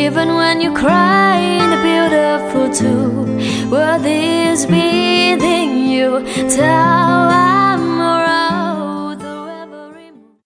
Even when you cry in a beautiful too, world is beating you. Tell